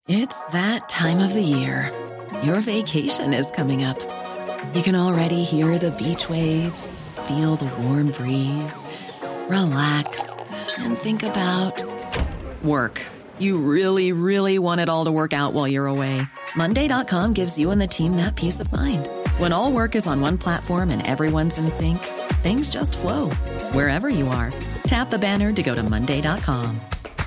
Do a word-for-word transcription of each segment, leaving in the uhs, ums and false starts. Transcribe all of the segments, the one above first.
It's that time of the year. Your vacation is coming up. You can already hear the beach waves, feel the warm breeze, relax, and think about work. You really, really want it all to work out while you're away. Monday dot com gives you and the team that peace of mind. When all work is on one platform and everyone's in sync, things just flow. Wherever you are, tap the banner to go to Monday dot com.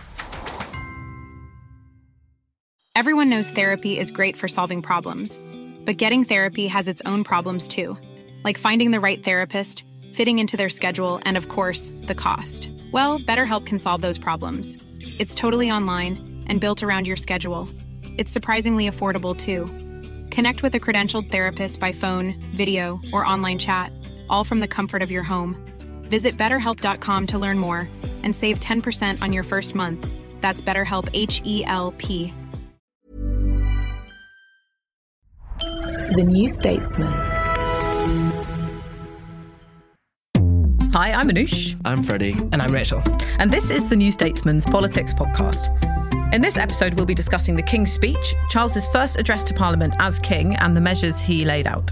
Everyone knows therapy is great for solving problems, but getting therapy has its own problems too, like finding the right therapist, fitting into their schedule, and of course, the cost. Well, BetterHelp can solve those problems. It's totally online and built around your schedule. It's surprisingly affordable too. Connect with a credentialed therapist by phone, video, or online chat, all from the comfort of your home. Visit better help dot com to learn more and save ten percent on your first month. That's BetterHelp, H E L P. The New Statesman. Hi, I'm Anoosh. I'm Freddie. And I'm Rachel. And this is the New Statesman's Politics Podcast. In this episode, we'll be discussing the King's speech, Charles's first address to Parliament as King, and the measures he laid out.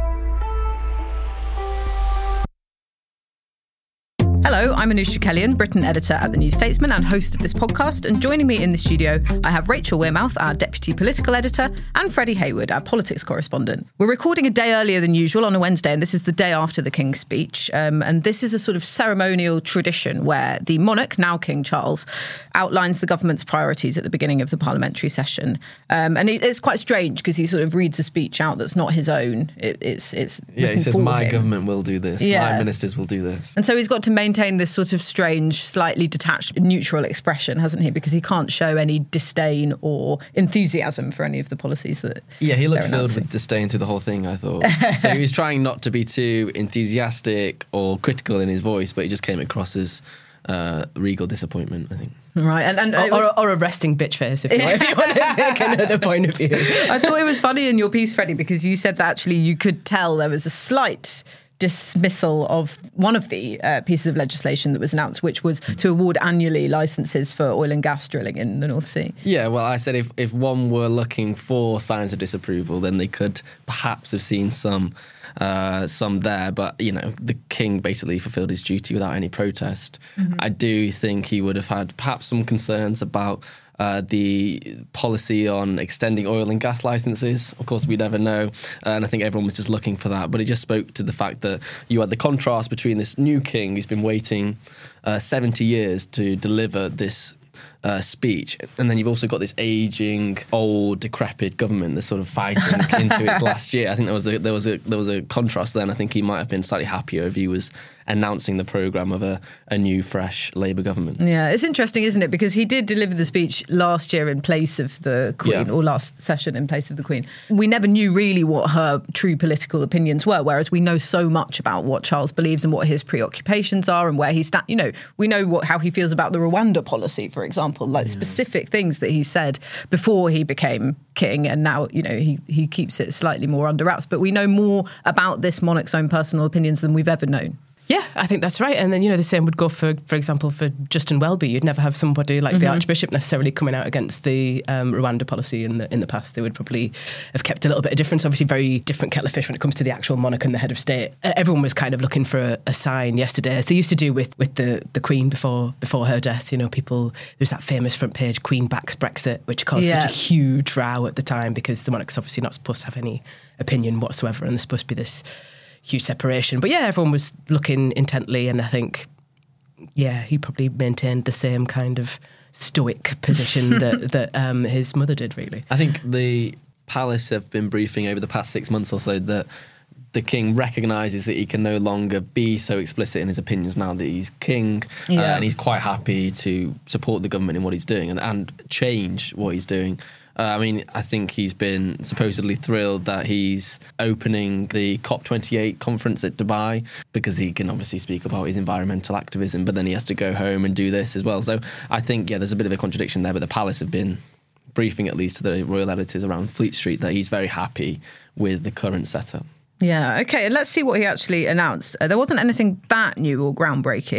Hello, I'm Anoosh Chakelian, Britain editor at The New Statesman and host of this podcast. And joining me in the studio, I have Rachel Wearmouth, our deputy political editor, and Freddie Hayward, our politics correspondent. We're recording a day earlier than usual on a Wednesday, and this is the day after the King's speech. Um, and this is a sort of ceremonial tradition where the monarch, now King Charles, outlines the government's priorities at the beginning of the parliamentary session. Um, and it, it's quite strange because he sort of reads a speech out that's not his own. It, it's it's yeah, he says, my him. government will do this. Yeah. My ministers will do this. And so he's got to maintain this sort of strange, slightly detached, neutral expression, hasn't he? Because he can't show any disdain or enthusiasm for any of the policies that Yeah, he looked filled announcing. with disdain through the whole thing, I thought. So he was trying not to be too enthusiastic or critical in his voice, but he just came across as uh, regal disappointment, I think. Right, and, and Or, was, or, or a resting bitch face, if you, want, if you want to take another point of view. I thought it was funny in your piece, Freddie, because you said that actually you could tell there was a slight dismissal of one of the uh, pieces of legislation that was announced, which was to award annually licences for oil and gas drilling in the North Sea. Yeah, well, I said if, if one were looking for signs of disapproval, then they could perhaps have seen some uh, some there. But, you know, the King basically fulfilled his duty without any protest. Mm-hmm. I do think he would have had perhaps some concerns about Uh, the policy on extending oil and gas licences. Of course, we never know. Uh, and I think everyone was just looking for that. But it just spoke to the fact that you had the contrast between this new king who's been waiting uh, seventy years to deliver this uh, speech. And then you've also got this ageing, old, decrepit government that's sort of fighting into its last year. I think there was a there was a there was a contrast there, and I think he might have been slightly happier if he was announcing the programme of a, a new, fresh Labour government. Yeah, it's interesting, isn't it? Because he did deliver the speech last year in place of the Queen, Yeah. or last session in place of the Queen. We never knew really what her true political opinions were, whereas we know so much about what Charles believes and what his preoccupations are and where he stands. You know, we know what how he feels about the Rwanda policy, for example, like yeah. specific things that he said before he became king, and now, you know, he, he keeps it slightly more under wraps. But we know more about this monarch's own personal opinions than we've ever known. Yeah, I think that's right. And then, you know, the same would go for, for example, for Justin Welby. You'd never have somebody like mm-hmm. the Archbishop necessarily coming out against the um, Rwanda policy in the in the past. They would probably have kept a little bit of difference. Obviously, very different kettle of fish when it comes to the actual monarch and the head of state. Everyone was kind of looking for a, a sign yesterday, as they used to do with, with the, the Queen before before her death. You know, people, there's that famous front page, Queen backs Brexit, which caused yeah. such a huge row at the time because the monarch's obviously not supposed to have any opinion whatsoever, and there's supposed to be this huge separation. But yeah, everyone was looking intently, and I think, yeah, he probably maintained the same kind of stoic position that, that um, his mother did, really. I think the palace have been briefing over the past six months or so that the king recognises that he can no longer be so explicit in his opinions now that he's king, yeah. uh, and he's quite happy to support the government in what he's doing and, and change what he's doing. Uh, I mean, I think he's been supposedly thrilled that he's opening the COP twenty-eight conference at Dubai because he can obviously speak about his environmental activism, but then he has to go home and do this as well. So I think, yeah, there's a bit of a contradiction there, but the palace have been briefing at least to the royal editors around Fleet Street that he's very happy with the current setup. Yeah, OK, and let's see what he actually announced. Uh, there wasn't anything that new or groundbreaking.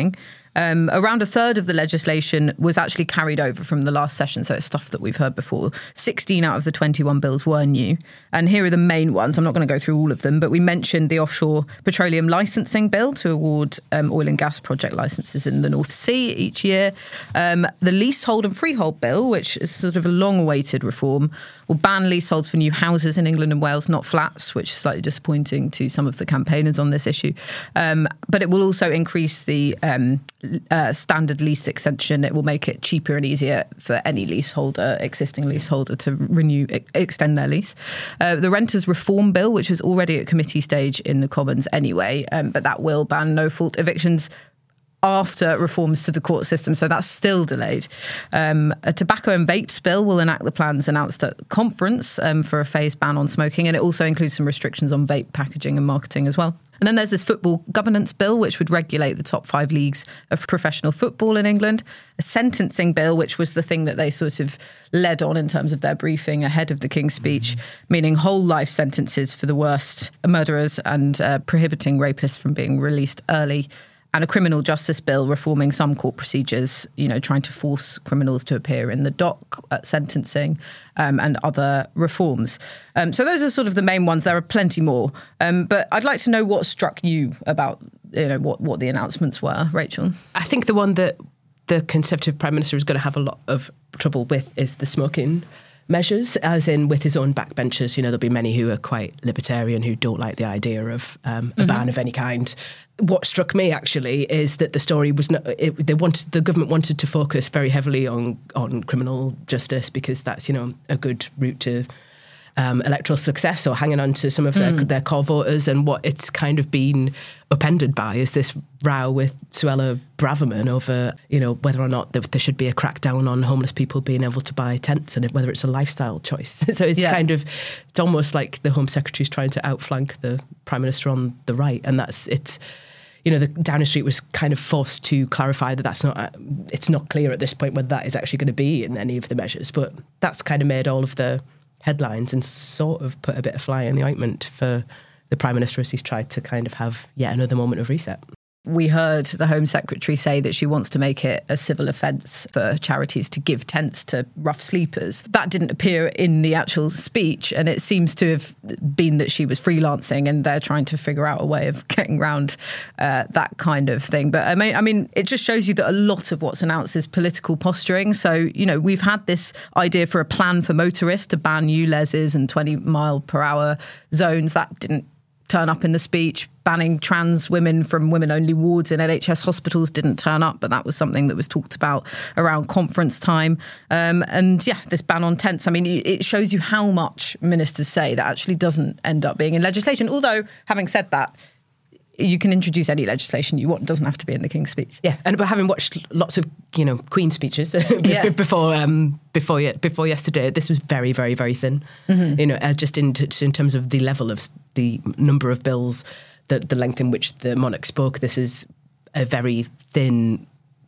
Um, around a third of the legislation was actually carried over from the last session, so it's stuff that we've heard before. sixteen out of the twenty-one bills were new. And here are the main ones. I'm not going to go through all of them, but we mentioned the Offshore Petroleum Licensing Bill to award um, oil and gas project licences in the North Sea each year. Um, the Leasehold and Freehold Bill, which is sort of a long-awaited reform, will ban leaseholds for new houses in England and Wales, not flats, which is slightly disappointing to some of the campaigners on this issue. Um, but it will also increase the um, uh, standard lease extension. It will make it cheaper and easier for any leaseholder, existing leaseholder, to renew, extend their lease. Uh, the Renters Reform Bill, which is already at committee stage in the Commons anyway, um, but that will ban no-fault evictions after reforms to the court system, so that's still delayed. Um, a tobacco and vapes bill will enact the plans announced at conference um, for a phased ban on smoking, and it also includes some restrictions on vape packaging and marketing as well. And then there's this football governance bill, which would regulate the top five leagues of professional football in England. A sentencing bill, which was the thing that they sort of led on in terms of their briefing ahead of the King's speech, mm-hmm. meaning whole life sentences for the worst murderers and uh, prohibiting rapists from being released early. And a criminal justice bill reforming some court procedures, you know, trying to force criminals to appear in the dock at sentencing, um, and other reforms. Um, so those are sort of the main ones. There are plenty more. Um, but I'd like to know what struck you about, you know, what, what the announcements were, Rachel. I think the one that the Conservative Prime Minister is going to have a lot of trouble with is the smoking measures, as in with his own backbenchers. You know, there'll be many who are quite libertarian, who don't like the idea of um, a mm-hmm. ban of any kind. What struck me actually is that the story was not. It, they wanted the government wanted to focus very heavily on on criminal justice because that's, you know, a good route to um, electoral success, or hanging on to some of their, mm. their core voters. And what it's kind of been upended by is this row with Suella Braverman over, you know, whether or not there, there should be a crackdown on homeless people being able to buy tents, and whether it's a lifestyle choice. So it's yeah. kind of, it's almost like the Home Secretary's trying to outflank the Prime Minister on the right, and that's it's. You know, the Downing Street was kind of forced to clarify that that's not, uh, it's not clear at this point whether that is actually going to be in any of the measures. But that's kind of made all of the headlines and sort of put a bit of fly in the ointment for the Prime Minister as he's tried to kind of have yet another moment of reset. We heard the Home Secretary say that she wants to make it a civil offence for charities to give tents to rough sleepers. That didn't appear in the actual speech, and it seems to have been that she was freelancing and they're trying to figure out a way of getting around uh, that kind of thing. But I mean, I mean, it just shows you that a lot of what's announced is political posturing. So, you know, we've had this idea for a plan for motorists to ban U L E Zs and twenty mile per hour zones. That didn't turn up in the speech. Banning trans women from women-only wards in N H S hospitals didn't turn up, but that was something that was talked about around conference time. Um, and yeah, this ban on tents, I mean, it shows you how much ministers say that actually doesn't end up being in legislation. Although, having said that, you can introduce any legislation you want. It doesn't have to be in the King's speech. Yeah, and but having watched lots of, you know, Queen speeches yeah. before um, before before yesterday, this was very, very, very thin. Mm-hmm. You know, uh, just in t- in terms of the level of the number of bills, the the length in which the monarch spoke. This is a very thin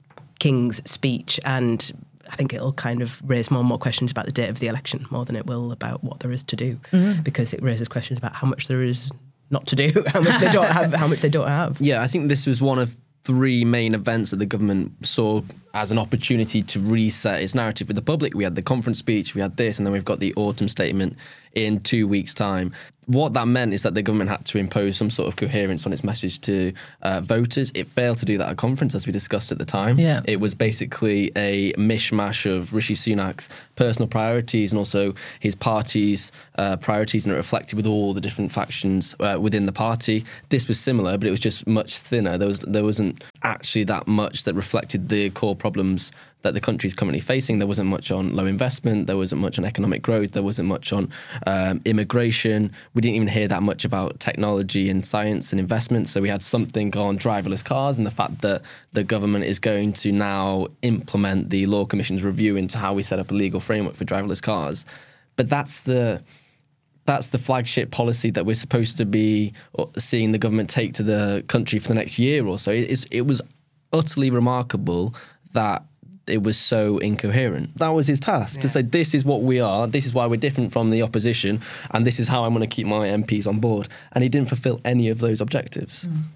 King's speech, and I think it'll kind of raise more and more questions about the date of the election more than it will about what there is to do, mm-hmm. because it raises questions about how much there is not to do, how much they don't have, how much they don't have. Yeah, I think this was one of three main events that the government saw as an opportunity to reset its narrative with the public. We had the conference speech, we had this, and then we've got the autumn statement in two weeks' time. What that meant is that the government had to impose some sort of coherence on its message to uh, voters. It failed to do that at conference, as we discussed at the time. Yeah. It was basically a mishmash of Rishi Sunak's personal priorities and also his party's uh, priorities, and it reflected with all the different factions uh, within the party. This was similar, but it was just much thinner. There was there wasn't actually that much that reflected the core problems that the country is currently facing. There wasn't much on low investment. There wasn't much on economic growth. There wasn't much on um, immigration. We didn't even hear that much about technology and science and investment. So we had something on driverless cars and the fact that the government is going to now implement the Law Commission's review into how we set up a legal framework for driverless cars. But that's the that's the flagship policy that we're supposed to be seeing the government take to the country for the next year or so. It, it was utterly remarkable that it was so incoherent. That was his task, yeah. to say, this is what we are, this is why we're different from the opposition, and this is how I'm going to keep my M Ps on board. And he didn't fulfil any of those objectives. Mm.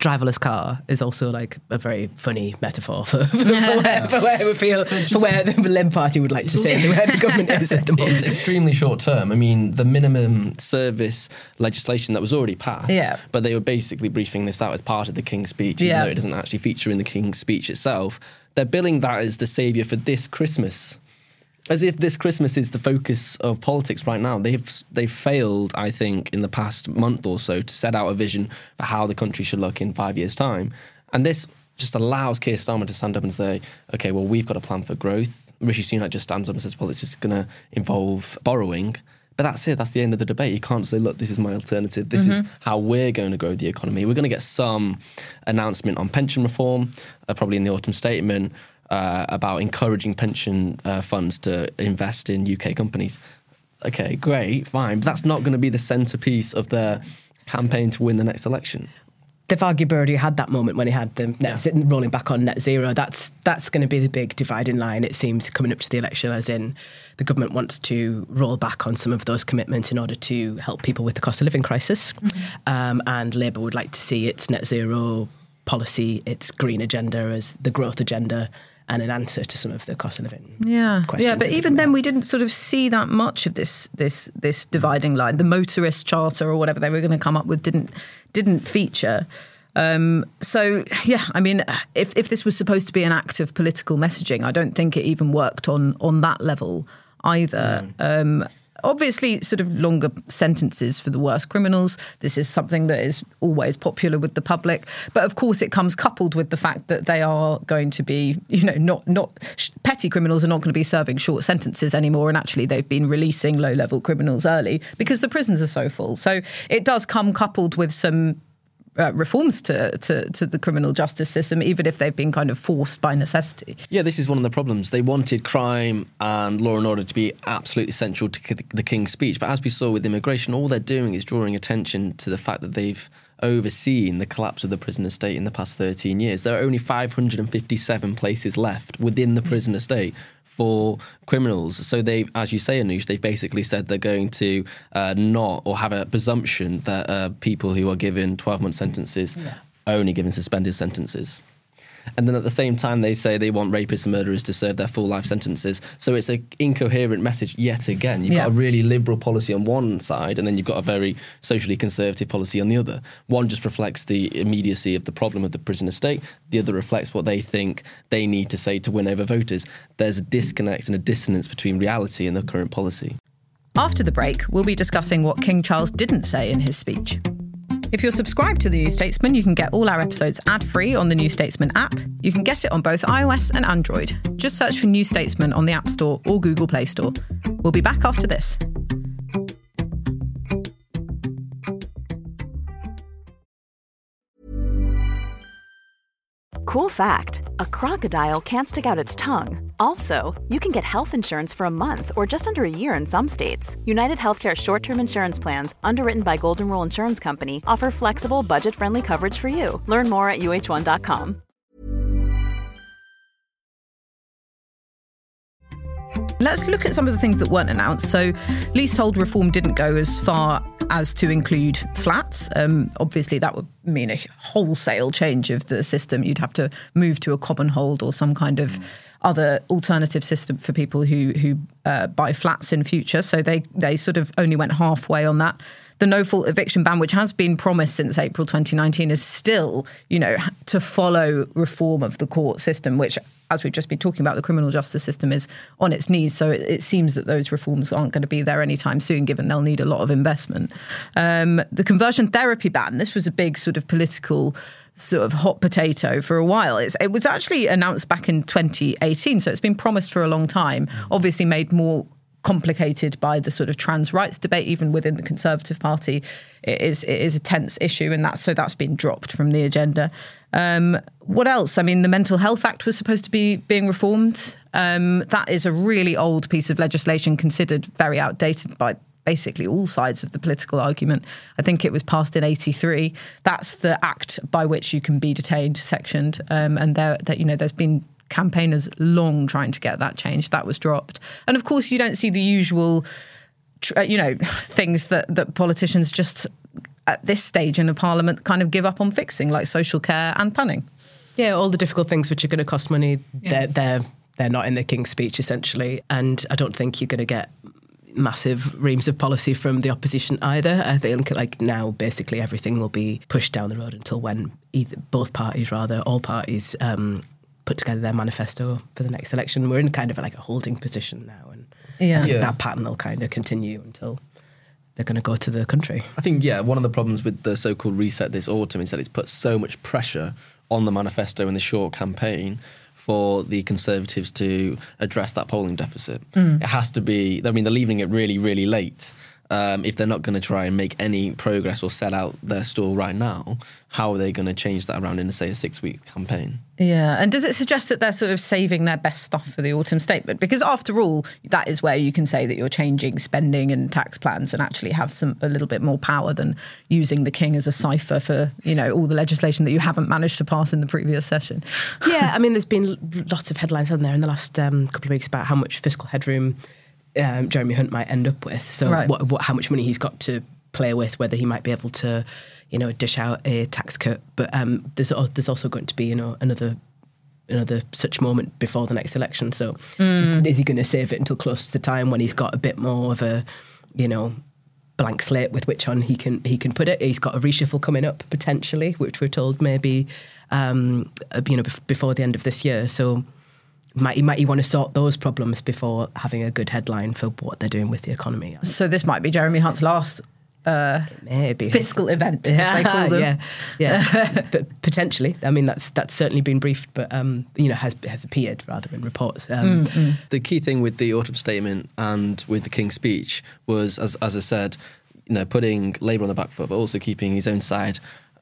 driverless car is also like a very funny metaphor for, for, for, where, for where we feel, for where the Labour Party would like to say where the government is at the moment. It's extremely short term. I mean, the minimum service legislation that was already passed, yeah. but they were basically briefing this out as part of the King's speech, even yeah. though it doesn't actually feature in the King's speech itself. They're billing that as the saviour for this Christmas. As if this Christmas is the focus of politics right now. They've they've failed, I think, in the past month or so to set out a vision for how the country should look in five years' time. And this just allows Keir Starmer to stand up and say, OK, well, we've got a plan for growth. Rishi Sunak just stands up and says, well, this is going to involve borrowing. But that's it. That's the end of the debate. You can't say, look, this is my alternative. This mm-hmm. is how we're going to grow the economy. We're going to get some announcement on pension reform, uh, probably in the autumn statement, Uh, about encouraging pension uh, funds to invest in U K companies. Okay, great, fine. But that's not going to be the centrepiece of their campaign to win the next election. They've arguably already had that moment when he had them net, yeah. rolling back on net zero. That's that's going to be the big dividing line, it seems, coming up to the election, as in the government wants to roll back on some of those commitments in order to help people with the cost of living crisis. Mm-hmm. Um, and Labour would like to see its net zero policy, its green agenda as the growth agenda, and an answer to some of the cost of living yeah. questions. Yeah, but even then we didn't sort of see that much of this this this dividing line. The motorist charter or whatever they were going to come up with didn't didn't feature. Um, so, yeah, I mean, if, if this was supposed to be an act of political messaging, I don't think it even worked on, on that level either. Mm. Um, Obviously, sort of longer sentences for the worst criminals. This is something that is always popular with the public. But of course, it comes coupled with the fact that they are going to be, you know, not not petty criminals are not going to be serving short sentences anymore. And actually, they've been releasing low-level criminals early because the prisons are so full. So it does come coupled with some Uh, reforms to, to to the criminal justice system, even if they've been kind of forced by necessity. Yeah, this is one of the problems. They wanted crime and law and order to be absolutely central to the King's speech. But as we saw with immigration, all they're doing is drawing attention to the fact that they've overseen the collapse of the prison estate in the past thirteen years. There are only five hundred fifty-seven places left within the prison estate for criminals. So they, as you say, Anoush, they've basically said they're going to uh, not or have a presumption that uh, people who are given twelve-month sentences yeah. are only given suspended sentences. And then at the same time, they say they want rapists and murderers to serve their full life sentences. So it's an incoherent message yet again. You've yeah. got a really liberal policy on one side, and then you've got a very socially conservative policy on the other. One just reflects the immediacy of the problem of the prison estate. The other reflects what they think they need to say to win over voters. There's a disconnect and a dissonance between reality and the current policy. After the break, we'll be discussing what King Charles didn't say in his speech. If you're subscribed to The New Statesman, you can get all our episodes ad-free on the New Statesman app. You can get it on both iOS and Android. Just search for New Statesman on the App Store or Google Play Store. We'll be back after this. Cool fact, a crocodile can't stick out its tongue. Also, you can get health insurance for a month or just under a year in some states. United Healthcare short-term insurance plans, underwritten by Golden Rule Insurance Company, offer flexible, budget-friendly coverage for you. Learn more at U H one dot com. Let's look at some of the things that weren't announced. So leasehold reform didn't go as far as to include flats. Um, obviously, that would mean a wholesale change of the system. You'd have to move to a common hold or some kind of other alternative system for people who who uh, buy flats in future. So they they sort of only went halfway on that. The no-fault eviction ban, which has been promised since April twenty nineteen, is still, you know, to follow reform of the court system, which, as we've just been talking about, the criminal justice system is on its knees. So it, it seems that those reforms aren't going to be there anytime soon, given they'll need a lot of investment. Um, the conversion therapy ban, this was a big sort of political sort of hot potato for a while. It's, it was actually announced back in twenty eighteen, so it's been promised for a long time, obviously made more complicated by the sort of trans rights debate, even within the Conservative Party. It is it is a tense issue, and that's so that's been dropped from the agenda. Um, what else? I mean, the Mental Health Act was supposed to be being reformed. Um, that is a really old piece of legislation, considered very outdated by basically all sides of the political argument. I think it was passed in eighty-three. That's the act by which you can be detained, sectioned, um, and there that you know there's been campaigners long trying to get that changed. That was dropped. And of course, you don't see the usual, you know, things that, that politicians just at this stage in the Parliament kind of give up on fixing, like social care and planning? Yeah, all the difficult things which are going to cost money, Yeah. they're, they're, they're not in the King's speech, essentially. And I don't think you're going to get massive reams of policy from the opposition either. I think like now basically everything will be pushed down the road until when either both parties, rather, all parties um, put together their manifesto for the next election. We're in kind of like a holding position now. And Yeah. I think Yeah. that pattern will kind of continue until they're going to go to the country. I think, yeah, one of the problems with the so-called reset this autumn is that it's put so much pressure on the manifesto in the short campaign for the Conservatives to address that polling deficit. Mm. It has to be, I mean, they're leaving it really, really late. Um, if they're not going to try and make any progress or set out their stall right now, how are they going to change that around in, say, a six-week campaign? Yeah, and does it suggest that they're sort of saving their best stuff for the autumn statement? Because after all, that is where you can say that you're changing spending and tax plans and actually have some a little bit more power than using the King as a cipher for, you know, all the legislation that you haven't managed to pass in the previous session. Yeah, I mean, there's been lots of headlines on there in the last um, couple of weeks about how much fiscal headroom um, Jeremy Hunt might end up with. So Right. what, what, how much money he's got to play with, whether he might be able to, you know, dish out a tax cut. But um, there's al- there's also going to be, you know, another another such moment before the next election. So mm. is he going to save it until close to the time when he's got a bit more of a, you know, blank slate with which on he can he can put it? He's got a reshuffle coming up potentially, which we're told maybe, um, you know, bef- before the end of this year. So might he might he want to sort those problems before having a good headline for what they're doing with the economy? So this might be Jeremy Hunt's last uh, maybe fiscal event, as they call them. Yeah, yeah, but potentially. I mean, that's that's certainly been briefed, but um, you know, has has appeared rather in reports. Um, Mm-hmm. The key thing with the autumn statement and with the King's speech was, as as I said, you know, putting Labour on the back foot, but also keeping his own side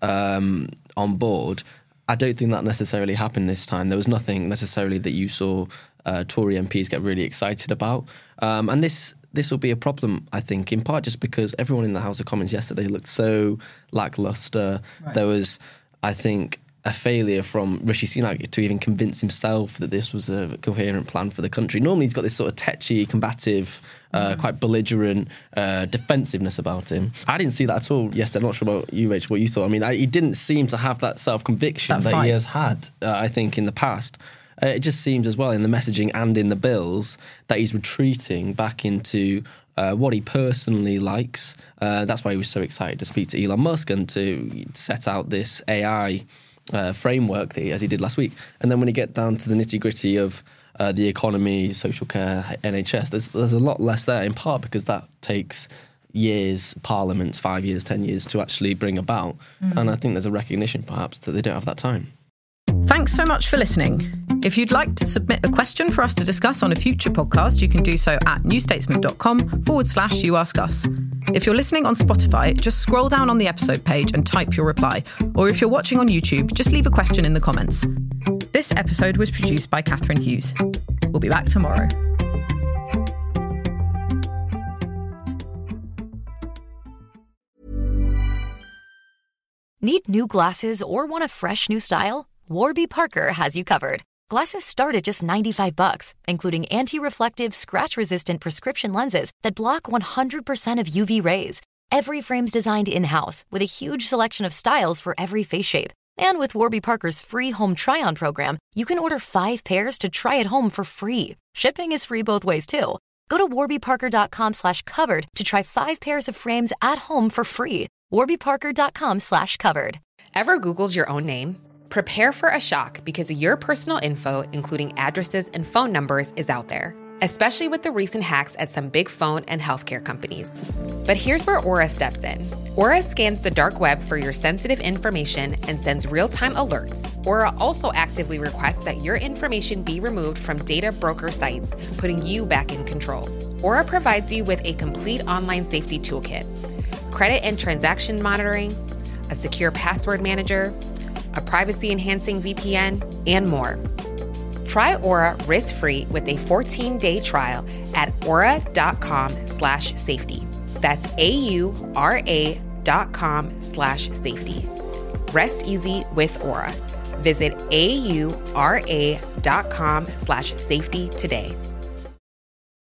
um, on board. I don't think that necessarily happened this time. There was nothing necessarily that you saw uh, Tory M Ps get really excited about. Um, and this this will be a problem, I think, in part just because everyone in the House of Commons yesterday looked so lacklustre. Right. There was, I think, a failure from Rishi Sunak to even convince himself that this was a coherent plan for the country. Normally he's got this sort of tetchy, combative, uh, mm. quite belligerent uh, defensiveness about him. I didn't see that at all yesterday. I'm not sure about you, Rach, what you thought. I mean, I, he didn't seem to have that self-conviction that, that he has had, uh, I think, in the past. Uh, it just seems as well in the messaging and in the bills that he's retreating back into uh, what he personally likes. Uh, that's why he was so excited to speak to Elon Musk and to set out this A I Uh, framework that he, as he did last week. And then when you get down to the nitty-gritty of uh, the economy, social care, N H S, there's there's a lot less there, in part because that takes years, parliaments, five years, ten years to actually bring about. Mm. And I think there's a recognition perhaps that they don't have that time. Thanks so much for listening. If you'd like to submit a question for us to discuss on a future podcast, you can do so at newstatesman.com forward slash you ask us. If you're listening on Spotify, just scroll down on the episode page and type your reply. Or if you're watching on YouTube, just leave a question in the comments. This episode was produced by Catherine Hughes. We'll be back tomorrow. Need new glasses or want a fresh new style? Warby Parker has you covered. Glasses start at just ninety-five bucks, including anti-reflective, scratch-resistant prescription lenses that block one hundred percent of U V rays. Every frame's designed in-house with a huge selection of styles for every face shape. And with Warby Parker's free home try-on program, you can order five pairs to try at home for free. Shipping is free both ways, too. Go to warbyparker.com slash covered to try five pairs of frames at home for free. warbyparker.com slash covered. Ever Googled your own name? Prepare for a shock because your personal info, including addresses and phone numbers, is out there, especially with the recent hacks at some big phone and healthcare companies. But here's where Aura steps in. Aura scans the dark web for your sensitive information and sends real-time alerts. Aura also actively requests that your information be removed from data broker sites, putting you back in control. Aura provides you with a complete online safety toolkit, credit and transaction monitoring, a secure password manager, a privacy-enhancing V P N, and more. Try Aura risk-free with a fourteen-day trial at aura.com slash safety. That's A-U-R-A dot com slash safety. Rest easy with Aura. Visit A-U-R-A dot com slash safety today.